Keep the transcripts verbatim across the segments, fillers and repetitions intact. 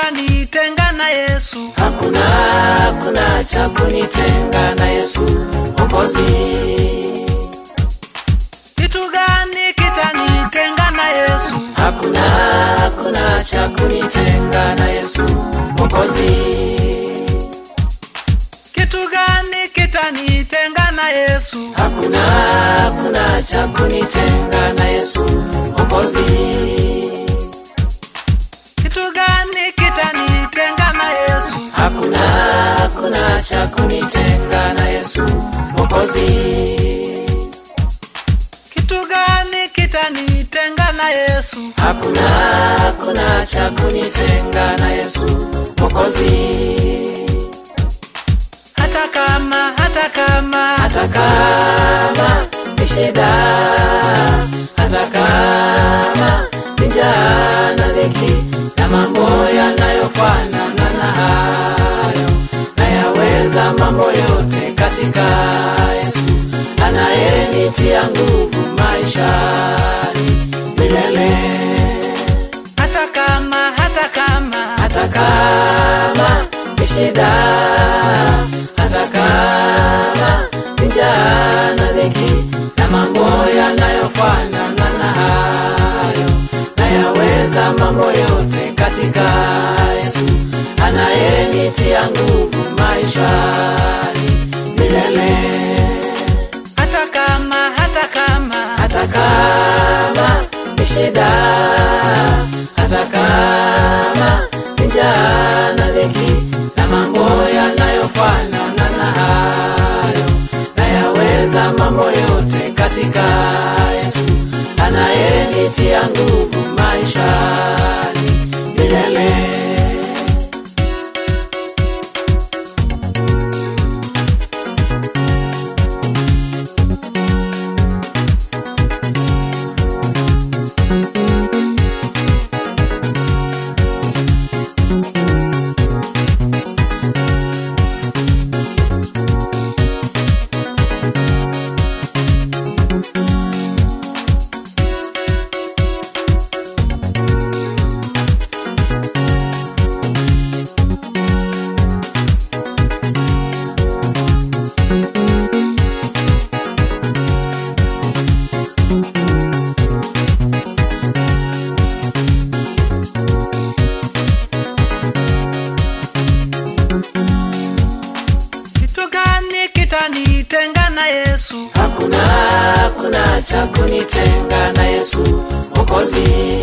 kitanitenga na Yesu? Hakuna, hakuna cha kunitenga na Yesu Mwokozi. Kitu gani kitanitenga na Yesu? Hakuna, hakuna cha kunitenga na Yesu Mwokozi. Kitu gani kitanitenga na Yesu? Hakuna, hakuna cha kunitenga na Yesu Mwokozi. Kitu gani kitanitenga na Yesu? Hakuna, hakuna cha kunitenga na Yesu Mwokozi. Kitu gani kitanitenga na Yesu? Hakuna, hakuna cha kunitenga na Yesu Mwokozi. Hata kama, hata kama, hata kama ni shida, hata kama ni njaa na dhiki na mambo yanayofanana na hayo, nayaweza mambo yote katika Yesu anayenitia nguvu maishani milele. Hata kama, hata kama, hata kama ni shida, hata kama ni njaa na dhiki na mambo yanayofanana na hayo, nayaweza mambo yote katika Yesu anayenitia nguvu maishani milele. hata kama, hata kama, hata kama ni shida, hata kama ni njaa na dhiki na mambo yanayofanana na hayo, nayaweza mambo yote katika Yesu anayenitia nguvu maishani milele. kitanitenga na Yesu? Hakuna, hakuna cha kunitenga na Yesu Mwokozi.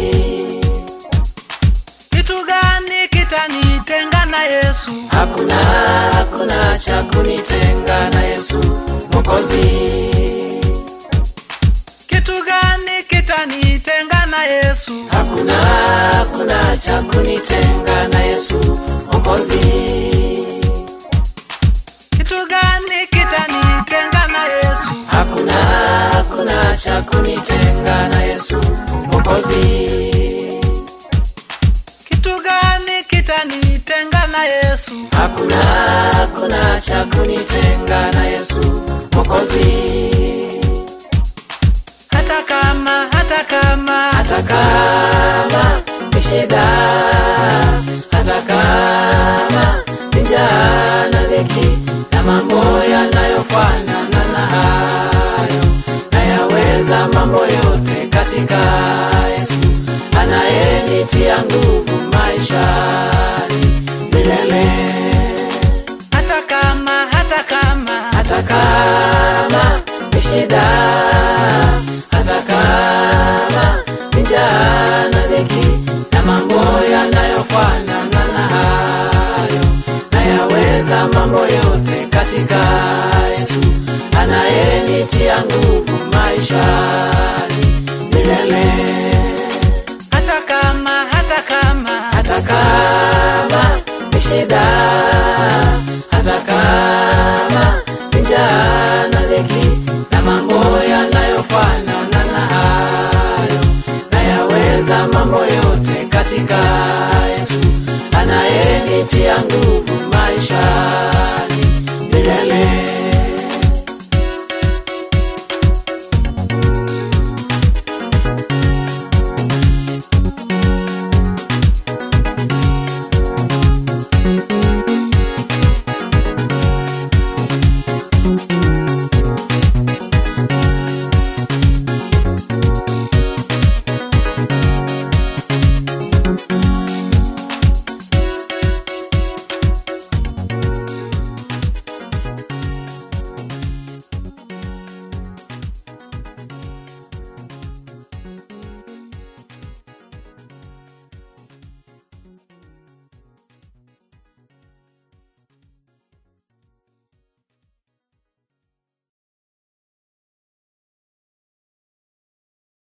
Kitu gani kitanitenga na Yesu? Hakuna, hakuna cha kunitenga na Yesu Mwokozi. Kitu gani kitanitenga na Yesu? Hakuna, hakuna cha kunitenga na Yesu Mwokozi. Kitu gani kitanitenga na Yesu? Hakuna, hakuna cha kunitenga na Yesu Mwokozi. Kitu gani kitanitenga na Yesu? Hakuna, hakuna cha kunitenga na Yesu Mwokozi. Hata kama, hata kama, hata kama ni shida, hata kama ni njaa na dhiki na mambo yanayofanana na hayo, nayaweza mambo yote katika Yesu anayenitia nguvu maishani milele. hata kama, hata kama, hata kama ni shida, hata kama ni njaa na dhiki na mambo yanayofanana na hayo, nayaweza mambo yote katika Yesu anayenitia nguvu maishani milele. hata kama, hata kama, hata kama ni shida, hata kama ni njaa na dhiki na mambo yanayofanana na hayo, nayaweza mambo yote katika Yesu anayenitia nguvu maisha